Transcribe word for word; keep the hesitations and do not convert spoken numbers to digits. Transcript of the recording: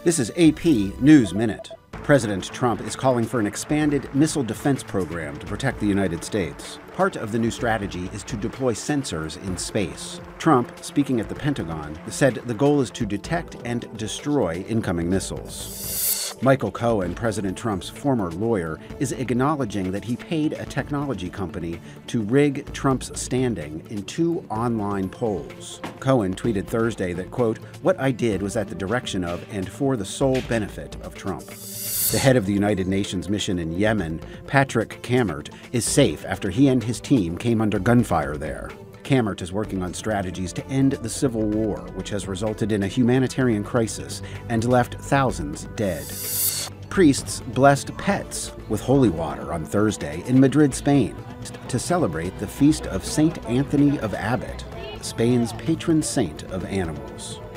This is A P News Minute. President Trump is calling for an expanded missile defense program to protect the United States. Part of the new strategy is to deploy sensors in space. Trump, speaking at the Pentagon, said the goal is to detect and destroy incoming missiles. Michael Cohen, President Trump's former lawyer, is acknowledging that he paid a technology company to rig Trump's standing in two online polls. Cohen tweeted Thursday that, quote, "What I did was at the direction of and for the sole benefit of Trump." The head of the United Nations mission in Yemen, Patrick Cammaert, is safe after he and his team came under gunfire there. Cammaert is working on strategies to end the civil war, which has resulted in a humanitarian crisis and left thousands dead. Priests blessed pets with holy water on Thursday in Madrid, Spain, to celebrate the feast of Saint Anthony of Abit, Spain's patron saint of animals.